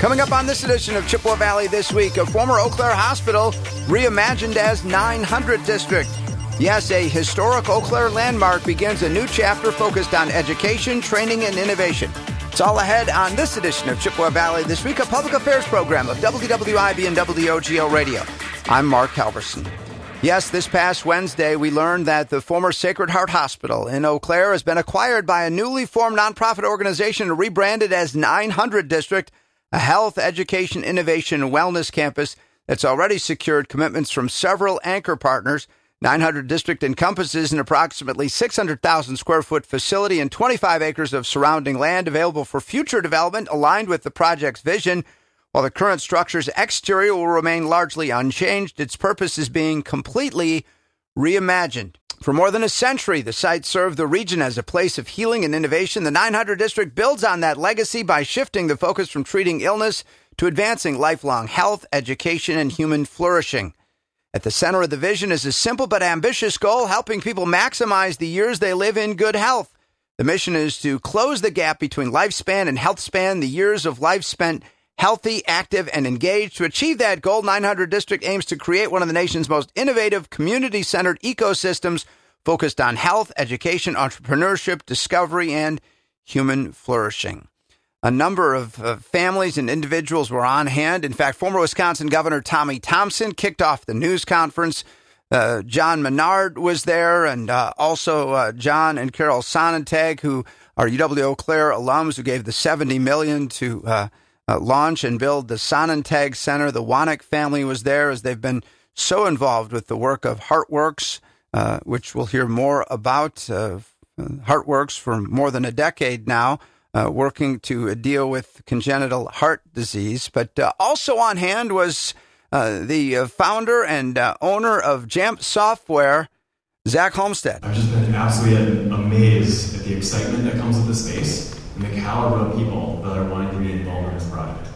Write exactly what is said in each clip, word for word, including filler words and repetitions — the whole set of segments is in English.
Coming up on this edition of Chippewa Valley This Week, a former Eau Claire hospital reimagined as nine hundred District. Yes, a historic Eau Claire landmark begins a new chapter focused on education, training, and innovation. It's all ahead on this edition of Chippewa Valley This Week, a public affairs program of W W I B and W O G O Radio. I'm Mark Halverson. Yes, this past Wednesday, we learned that the former Sacred Heart Hospital in Eau Claire has been acquired by a newly formed nonprofit organization and rebranded as nine hundred District, a health, education, innovation, and wellness campus that's already secured commitments from several anchor partners. nine hundred District encompasses an approximately six hundred thousand square foot facility and twenty-five acres of surrounding land available for future development aligned with the project's vision. While the current structure's exterior will remain largely unchanged, its purpose is being completely reimagined. For more than a century, the site served the region as a place of healing and innovation. The nine hundred District builds on that legacy by shifting the focus from treating illness to advancing lifelong health, education, and human flourishing. At the center of the vision is a simple but ambitious goal, helping people maximize the years they live in good health. The mission is to close the gap between lifespan and health span, the years of life spent healthy, active, and engaged. To achieve that goal, nine hundred District aims to create one of the nation's most innovative, community-centered ecosystems focused on health, education, entrepreneurship, discovery, and human flourishing. A number of uh, families and individuals were on hand. In fact, former Wisconsin Governor Tommy Thompson kicked off the news conference. Uh, John Menard was there, and uh, also uh, John and Carol Sonnentag, who are U W Eau Claire alums, who gave the seventy million dollars to uh, uh, launch and build the Sonnentag Center. The Wanek family was there, as they've been so involved with the work of HeartWorks, uh, which we'll hear more about. Uh, HeartWorks for more than a decade now. Uh, working to uh, deal with congenital heart disease. But uh, also on hand was uh, the uh, founder and uh, owner of Jamf Software, Zach Homestead. I've just been absolutely amazed at the excitement that comes with the space and the caliber of people that are wanting to be involved in this project.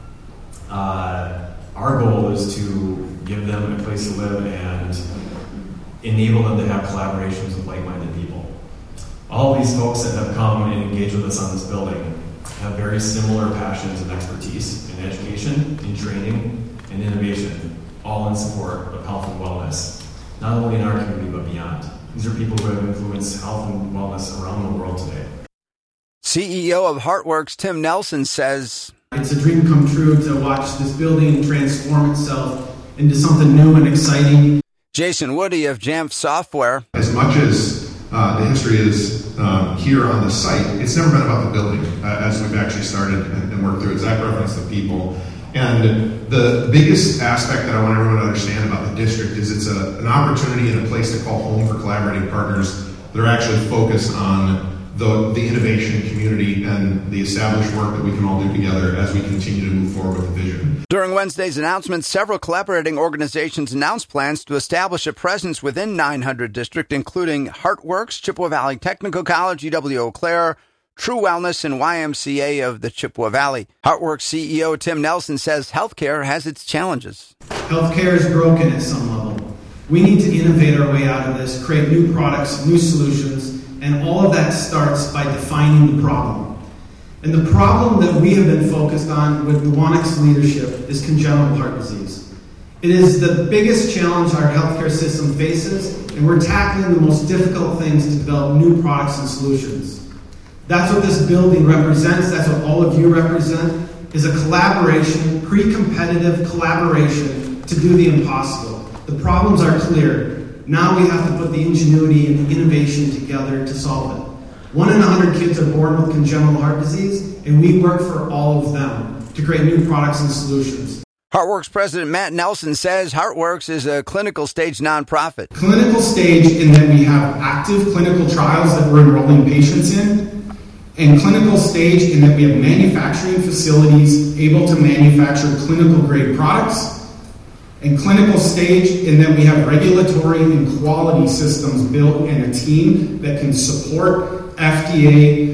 Uh, our goal is to give them a place to live and enable them to have collaborations with like-minded people. All of these folks that have come and engaged with us on this building have very similar passions and expertise in education, in training, and innovation, all in support of health and wellness, not only in our community but beyond. These are people who have influenced health and wellness around the world today. C E O of HeartWorks, Tim Nelson, says, "It's a dream come true to watch this building transform itself into something new and exciting." Jason Woody of Jamf Software. As much as Uh, the history is um, here on the site, it's never been about the building uh, as we've actually started and, and worked through it. Zach referenced the people. And the biggest aspect that I want everyone to understand about the district is it's a, an opportunity and a place to call home for collaborating partners that are actually focused on the, the innovation community and the established work that we can all do together as we continue to move forward with the vision. During Wednesday's announcement, several collaborating organizations announced plans to establish a presence within nine hundred District, including HeartWorks, Chippewa Valley Technical College, U W Eau Claire, True Wellness, and Y M C A of the Chippewa Valley. HeartWorks C E O Tim Nelson says healthcare has its challenges. Healthcare is broken at some level. We need to innovate our way out of this, create new products, new solutions, and all of that starts by defining the problem. And the problem that we have been focused on with the Wanek's leadership is congenital heart disease. It is the biggest challenge our healthcare system faces, and we're tackling the most difficult things to develop new products and solutions. That's what this building represents, that's what all of you represent, is a collaboration, pre-competitive collaboration to do the impossible. The problems are clear. Now we have to put the ingenuity and the innovation together to solve it. One in a hundred kids are born with congenital heart disease, and we work for all of them to create new products and solutions. HeartWorks President Matt Nelson says HeartWorks is a clinical stage nonprofit. Clinical stage in that we have active clinical trials that we're enrolling patients in, and clinical stage in that we have manufacturing facilities able to manufacture clinical grade products, and clinical stage in that we have regulatory and quality systems built and a team that can support F D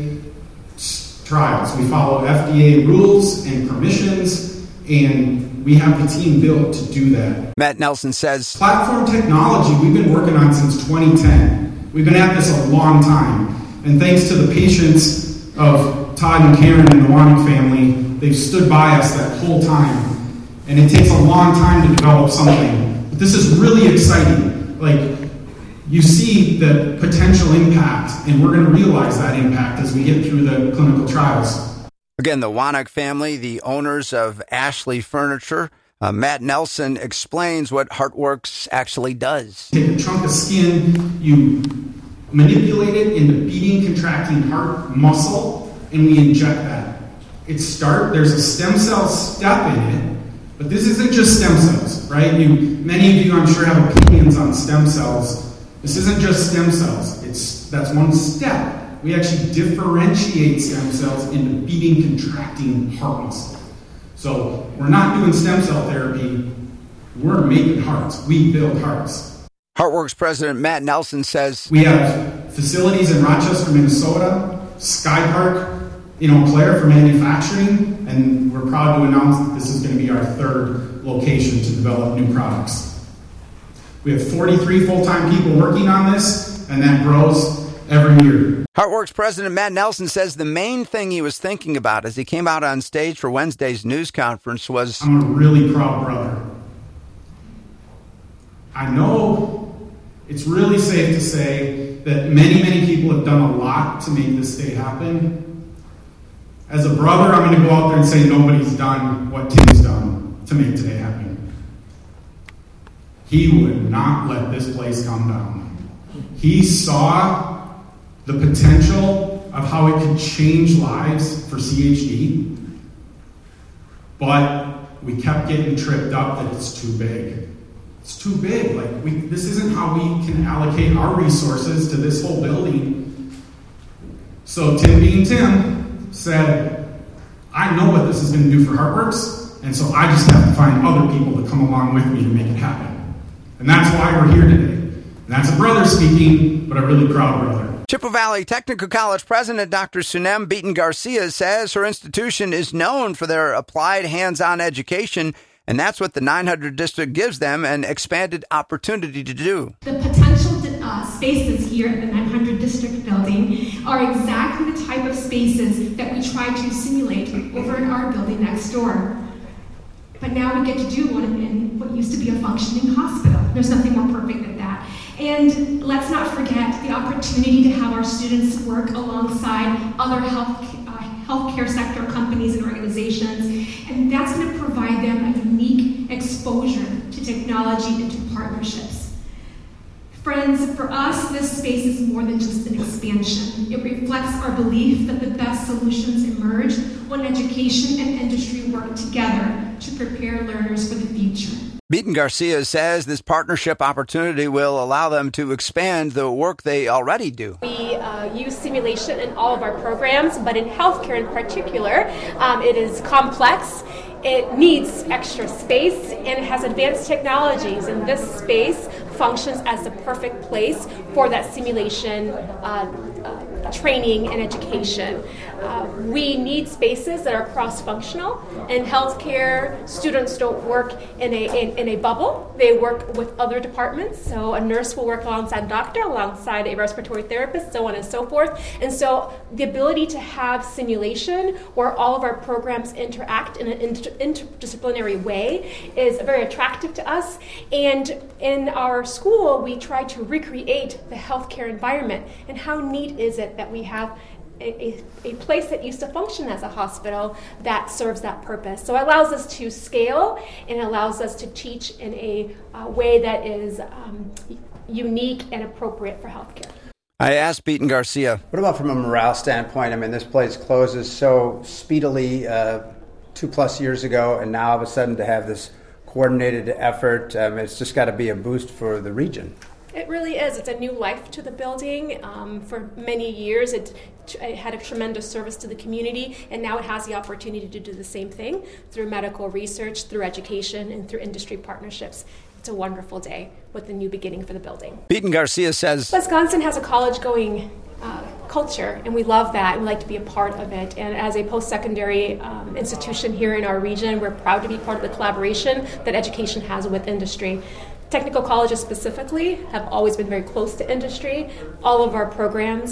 A trials. We follow F D A rules and permissions, and we have the team built to do that. Matt Nelson says, platform technology we've been working on since twenty ten. We've been at this a long time, and thanks to the patience of Todd and Karen and the Wanek family, they've stood by us that whole time. And it takes a long time to develop something. But this is really exciting. Like, you see the potential impact, and we're going to realize that impact as we get through the clinical trials. Again, the Wanek family, the owners of Ashley Furniture. Uh, Matt Nelson explains what HeartWorks actually does. Take a chunk of skin, you manipulate it into beating, contracting heart muscle, and we inject that. It start, there's a stem cell step in it, but this isn't just stem cells, right? You, many of you, I'm sure, have opinions on stem cells. This isn't just stem cells. It's that's one step. We actually differentiate stem cells into beating, contracting heart muscle. So we're not doing stem cell therapy. We're making hearts. We build hearts. HeartWorks President Matt Nelson says, we have facilities in Rochester, Minnesota, Sky Park in Eau Claire for manufacturing, and we're proud to announce that this is going to be our third location to develop new products. We have forty-three full-time people working on this, and that grows every year. HeartWorks President Matt Nelson says the main thing he was thinking about as he came out on stage for Wednesday's news conference was, I'm a really proud brother. I know it's really safe to say that many, many people have done a lot to make this day happen. As a brother, I'm going to go out there and say nobody's done what Tim's done to make today happen. He would not let this place come down. He saw the potential of how it could change lives for C H D, but we kept getting tripped up that it's too big. It's too big. Like we, this isn't how we can allocate our resources to this whole building. So Tim being Tim said, I know what this is going to do for HeartWorks, and so I just have to find other people to come along with me to make it happen. And that's why we're here today. And that's a brother speaking, but a really proud brother. Chippewa Valley Technical College President Doctor Sunem Beaton Garcia says her institution is known for their applied hands-on education, and that's what the nine hundred district gives them, an expanded opportunity to do. The potential uh, spaces here at the nine hundred district building are exactly the type of spaces that we try to simulate over in our building next door. But now we get to do one in what used to be a functioning hospital. There's nothing more perfect than that. And let's not forget the opportunity to have our students work alongside other health, uh, healthcare sector companies and organizations. And that's going to provide them a unique exposure to technology and to partnerships. Friends, for us, this space is more than just an expansion. It reflects our belief that the best solutions emerge when education and industry work together to prepare learners for the future. Beaton Garcia says this partnership opportunity will allow them to expand the work they already do. We uh, use simulation in all of our programs, but in healthcare in particular, um, it is complex. It needs extra space, and it has advanced technologies, and this space functions as the perfect place for that simulation uh, uh, training and education. Uh, we need spaces that are cross-functional. In healthcare, students don't work in a in, in a bubble. They work with other departments. So a nurse will work alongside a doctor, alongside a respiratory therapist, so on and so forth. And so the ability to have simulation where all of our programs interact in an inter- interdisciplinary way is very attractive to us. And in our school, we try to recreate the healthcare environment. And how neat is it that we have A, a, a place that used to function as a hospital that serves that purpose. So it allows us to scale, and it allows us to teach in a uh, way that is um, unique and appropriate for healthcare. I asked Beaton Garcia. What about from a morale standpoint? I mean, this place closes so speedily uh, two plus years ago, and now all of a sudden to have this coordinated effort, um, it's just got to be a boost for the region. It really is. It's a new life to the building. Um, for many years, it, it had a tremendous service to the community, and now it has the opportunity to do the same thing through medical research, through education, and through industry partnerships. It's a wonderful day with the new beginning for the building. Beaton Garcia says, Wisconsin has a college-going uh, culture, and we love that, and we like to be a part of it. And as a post-secondary um, institution here in our region, we're proud to be part of the collaboration that education has with industry. Technical colleges specifically have always been very close to industry. All of our programs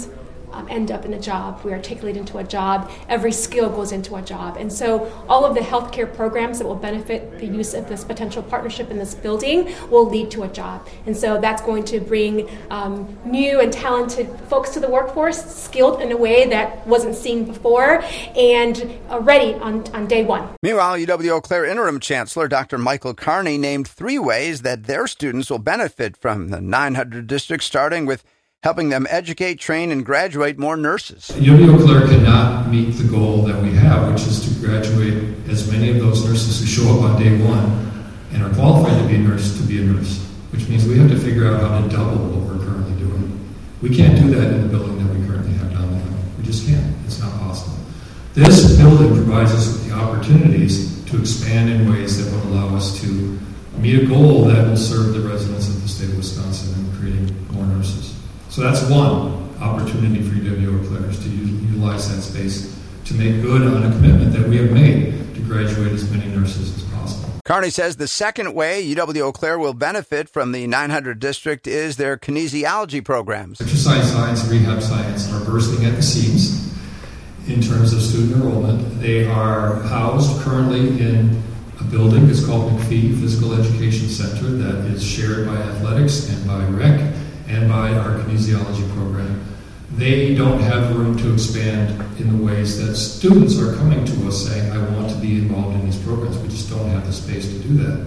um, end up in a job. We articulate into a job. Every skill goes into a job. And so all of the healthcare programs that will benefit the use of this potential partnership in this building will lead to a job. And so that's going to bring um, new and talented folks to the workforce, skilled in a way that wasn't seen before, and uh, ready on, on day one. Meanwhile, U W-Eau Claire Interim Chancellor Doctor Michael Carney named three ways that their students will benefit from the nine hundred district, starting with helping them educate, train, and graduate more nurses. U W-Eau Claire cannot meet the goal that we have, which is to graduate as many of those nurses who show up on day one and are qualified to be a nurse to be a nurse, which means we have to figure out how to double what we're currently doing. We can't do that in the building that we currently have down there. We just can't. It's not possible. This building provides us with the opportunities to expand in ways that would allow us to meet a goal that will serve the residents of the state of Wisconsin in creating more nurses. So that's one opportunity for U W-Eau Claire, is to utilize that space to make good on a commitment that we have made to graduate as many nurses as possible. Carney says the second way U W-Eau Claire will benefit from the nine hundred district is their kinesiology programs. Exercise science and rehab science are bursting at the seams in terms of student enrollment. They are housed currently in a building that's called McPhee Physical Education Center that is shared by athletics and by rec and by our kinesiology program. They don't have room to expand in the ways that students are coming to us saying, I want to be involved in these programs. We just don't have the space to do that.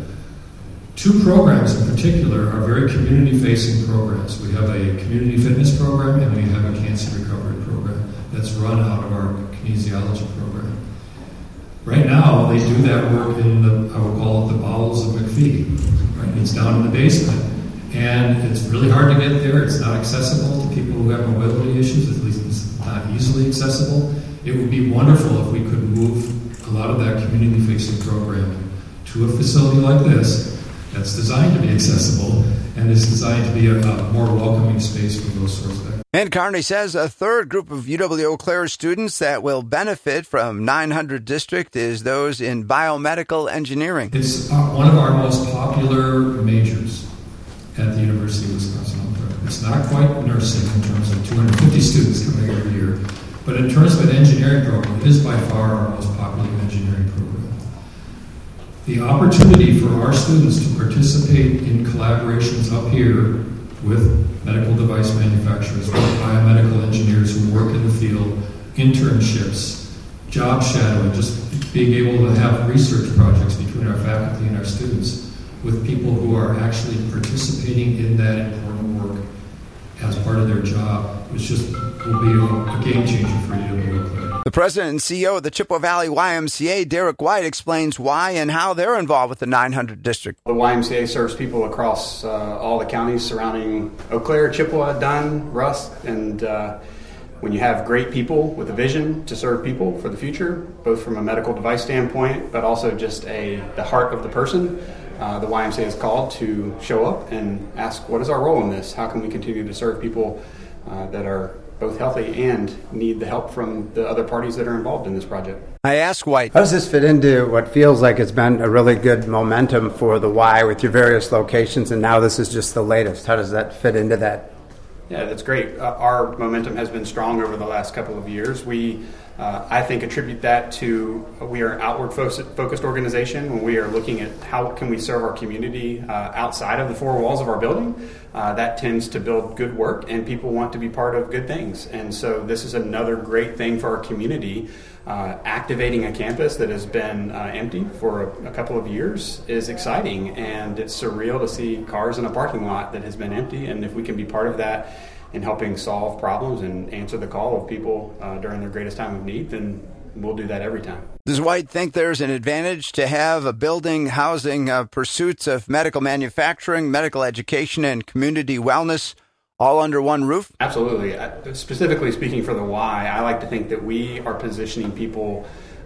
Two programs in particular are very community-facing programs. We have a community fitness program and we have a cancer recovery program that's run out of our kinesiology program. Right now, they do that work in the, I would call it the bowels of McPhee. Right? It's down in the basement. And it's really hard to get there. It's not accessible to people who have mobility issues, at least it's not easily accessible. It would be wonderful if we could move a lot of that community-facing programming to a facility like this that's designed to be accessible and is designed to be a, a more welcoming space for those sorts of things. And Carney says a third group of U W-Eau Claire students that will benefit from nine hundred district is those in biomedical engineering. It's uh, one of our most popular majors at the University of Wisconsin-Eau Claire. It's not quite nursing in terms of two hundred fifty students coming every year, but in terms of an engineering program, it is by far our most popular engineering program. The opportunity for our students to participate in collaborations up here with medical device manufacturers, with biomedical engineers who work in the field, internships, job shadowing, just being able to have research projects between our faculty and our students, with people who are actually participating in that important work as part of their job, which just will be a, a game changer for U W-Eau Claire. The president and C E O of the Chippewa Valley Y M C A, Derek White, explains why and how they're involved with the nine hundred district. The Y M C A serves people across uh, all the counties surrounding Eau Claire, Chippewa, Dunn, Rusk, and uh, when you have great people with a vision to serve people for the future, both from a medical device standpoint, but also just a the heart of the person, Uh, the Y M C A is called to show up and ask, what is our role in this? How can we continue to serve people uh, that are both healthy and need the help from the other parties that are involved in this project? I asked White, how does this fit into what feels like it's been a really good momentum for the Y with your various locations, and now this is just the latest? How does that fit into that? Yeah, that's great. Uh, our momentum has been strong over the last couple of years. We Uh, I think attribute that to uh, we are an outward focused organization when we are looking at how can we serve our community uh, outside of the four walls of our building. Uh, that tends to build good work, and people want to be part of good things. And so this is another great thing for our community. Uh, activating a campus that has been uh, empty for a, a couple of years is exciting, and it's surreal to see cars in a parking lot that has been empty. And if we can be part of that in helping solve problems and answer the call of people uh, during their greatest time of need, then we'll do that every time. Does White think there's an advantage to have a building housing uh, pursuits of medical manufacturing, medical education, and community wellness all under one roof? Absolutely. Uh, specifically speaking for the Y, I like to think that we are positioning people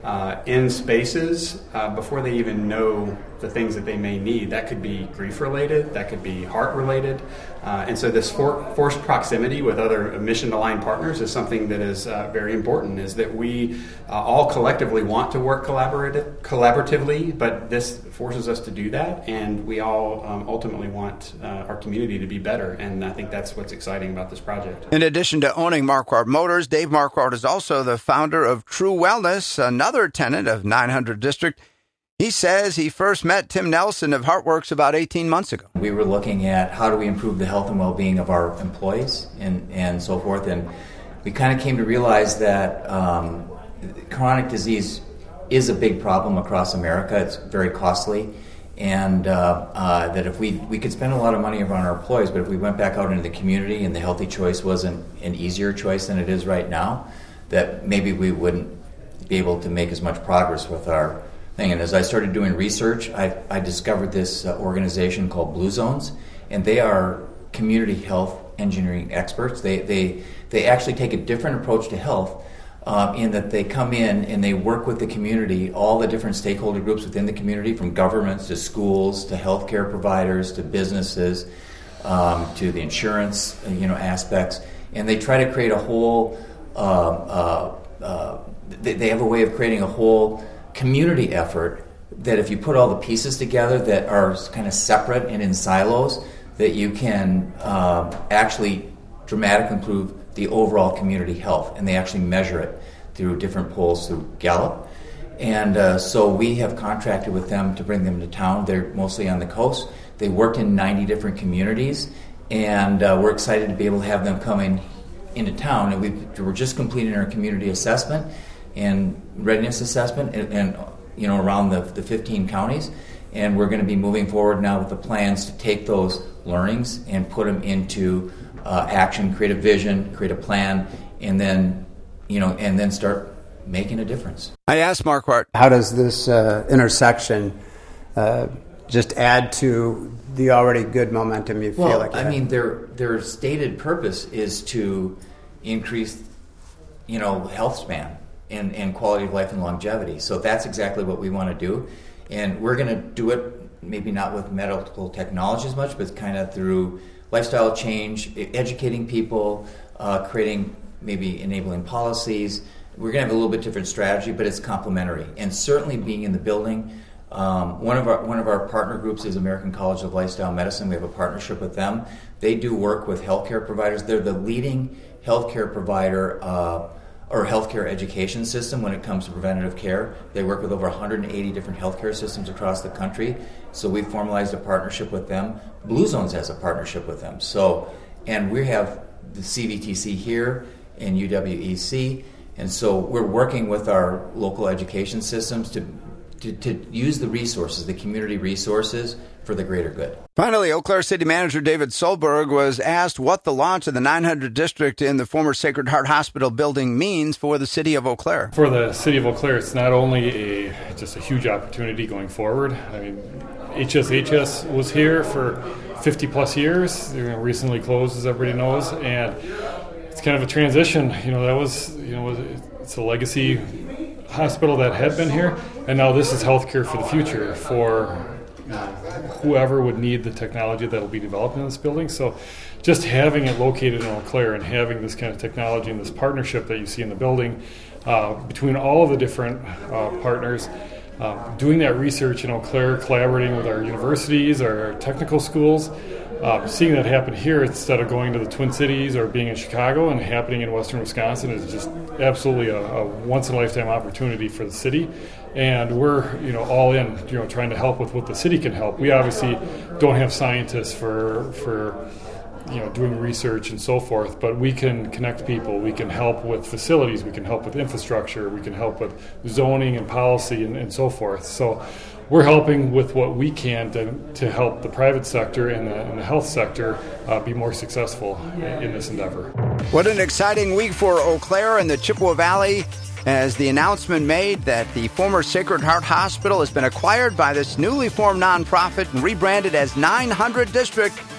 uh, in spaces uh, before they even know the things that they may need. That could be grief related, that could be heart related. Uh, and so this for, forced proximity with other mission aligned partners is something that is uh, very important, is that we uh, all collectively want to work collaborative, collaboratively, but this forces us to do that, and we all um, ultimately want uh, our community to be better, and I think that's what's exciting about this project. In addition to owning Marquardt Motors, Dave Marquardt is also the founder of True Wellness, another tenant of nine hundred District. He says he first met Tim Nelson of Heartworks about eighteen months ago. We were looking at how do we improve the health and well-being of our employees and, and so forth, and we kind of came to realize that um, chronic disease is a big problem across America. It's very costly, and uh, uh, that if we, we could spend a lot of money on our employees, but if we went back out into the community and the healthy choice wasn't an easier choice than it is right now, that maybe we wouldn't be able to make as much progress with our thing. And as I started doing research, I, I discovered this uh, organization called Blue Zones, and they are community health engineering experts. They they they actually take a different approach to health uh, in that they come in and they work with the community, all the different stakeholder groups within the community, from governments to schools to healthcare providers to businesses um, to the insurance you know aspects, and they try to create a whole. Uh, uh, uh, they, they have a way of creating a whole community effort that if you put all the pieces together that are kind of separate and in silos, that you can uh, actually dramatically improve the overall community health. And they actually measure it through different polls through Gallup. And uh, so we have contracted with them to bring them to town. They're mostly on the coast. They worked in ninety different communities, and uh, we're excited to be able to have them come in into town. And we've, we're just completing our community assessment and readiness assessment and, and you know around the, the fifteen counties, and we're going to be moving forward now with the plans to take those learnings and put them into uh, action, create a vision, create a plan, and then you know and then start making a difference. I asked Marquardt, how does this uh, intersection uh, just add to the already good momentum you well, feel like you I have? mean, their their stated purpose is to increase you know health span And, and quality of life and longevity. So that's exactly what we want to do. And we're going to do it maybe not with medical technology as much, but kind of through lifestyle change, educating people, uh, creating maybe enabling policies. We're going to have a little bit different strategy, but it's complementary. And certainly being in the building, um, one of our one of our partner groups is American College of Lifestyle Medicine. We have a partnership with them. They do work with healthcare providers. They're the leading healthcare provider uh, or healthcare education system when it comes to preventative care. They work with over one hundred eighty different healthcare systems across the country. So we formalized a partnership with them. Blue Zones has a partnership with them. So, and we have the C V T C here and U W E C, and so we're working with our local education systems to to, to use the resources, the community resources, for the greater good. Finally, Eau Claire City Manager David Solberg was asked what the launch of the nine hundred District in the former Sacred Heart Hospital building means for the city of Eau Claire. For the city of Eau Claire, it's not only a just a huge opportunity going forward. I mean, H S H S was here for fifty plus years. They're recently closed, as everybody knows, and it's kind of a transition. You know, that was, you know, it's a legacy hospital that had been here, and now this is healthcare for the future for you know, whoever would need the technology that will be developed in this building. So just having it located in Eau Claire and having this kind of technology and this partnership that you see in the building uh, between all of the different uh, partners, uh, doing that research in Eau Claire, collaborating with our universities, our technical schools, uh, seeing that happen here instead of going to the Twin Cities or being in Chicago and happening in western Wisconsin is just absolutely a, a once-in-a-lifetime opportunity for the city. And we're, you know, all in, you know, trying to help with what the city can help. We obviously don't have scientists for, for, you know, doing research and so forth, but we can connect people. We can help with facilities. We can help with infrastructure. We can help with zoning and policy and, and so forth. So we're helping with what we can to, to help the private sector and the, and the health sector uh, be more successful in, in this endeavor. What an exciting week for Eau Claire and the Chippewa Valley, as the announcement made that the former Sacred Heart Hospital has been acquired by this newly formed nonprofit and rebranded as nine hundred District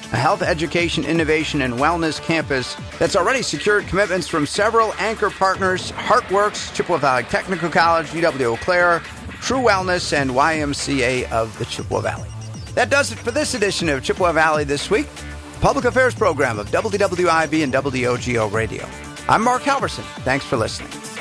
a health education, innovation, and wellness campus that's already secured commitments from several anchor partners: HeartWorks, Chippewa Valley Technical College, U W Eau Claire, True Wellness, and Y M C A of the Chippewa Valley. That does it for this edition of Chippewa Valley This Week, public affairs program of W W I B and W O G O Radio. I'm Mark Halverson. Thanks for listening.